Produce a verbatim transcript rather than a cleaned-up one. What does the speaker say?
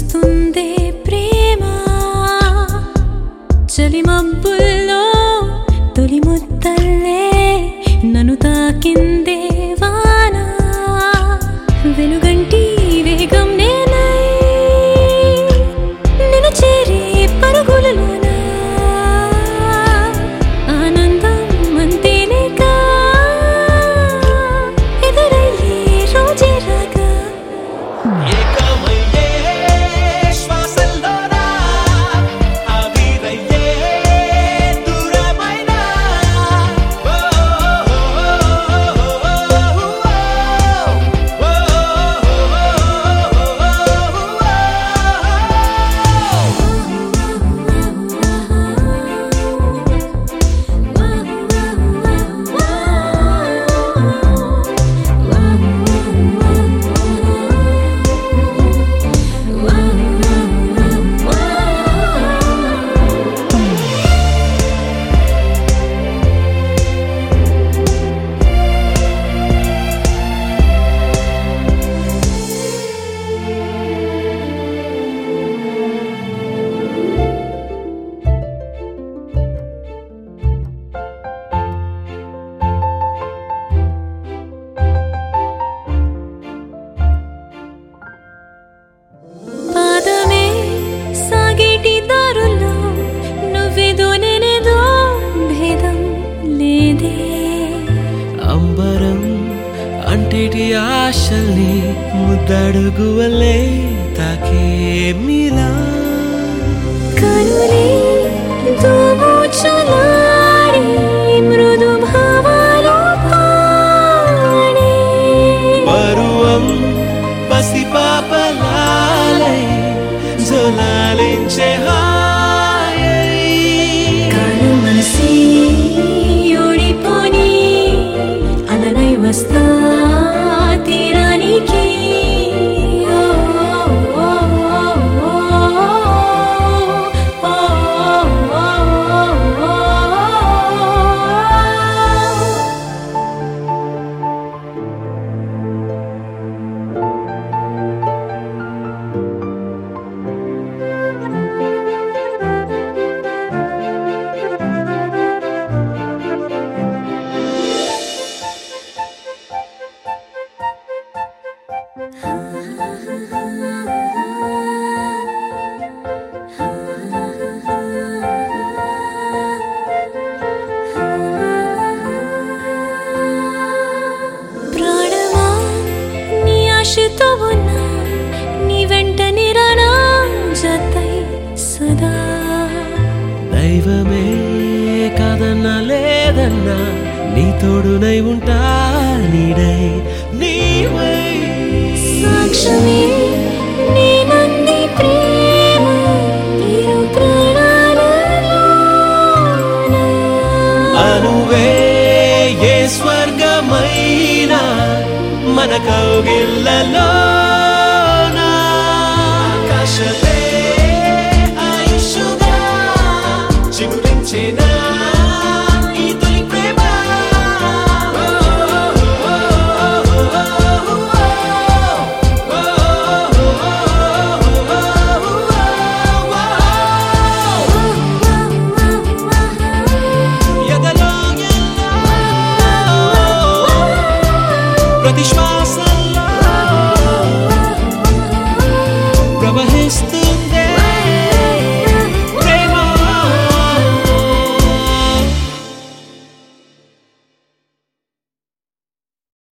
వస్తుందే ప్రేమ చలి మబ్బుల్లో తొలి ముద్దల్లే నన్ను తాకిందే వాన వెలుగంటి వేగం నేనై నిన్ను చేరే పరుగులలోన ఆనందం అంతేలేక ఎదురయ్యే రోజే రాగా అంబరం అంటిటి ఆశల్ని ముద్దడుగువలే తాకే మిలా కనులే దోబూచులాడి మృదు భావాలు పాడే పరువం పసిపాపలాలై జొలాలించే హాయై కాలు మనసి ఓడిపోని అలనై వస్తా తీరానికి ప్రాణమా నీ ఆశతో ఉన్నా నీ వెంట నిరానా జతై సదా దైవమే కాదన్నా లేదన్నా నీ తోడునై ఉంటా నీడై నీవై సాక్షమే నీ నంది ప్రేమ ఇరు ప్రాణాలలోన అనువే ఏ స్వర్గమైనా మన కౌగిళ్ళలో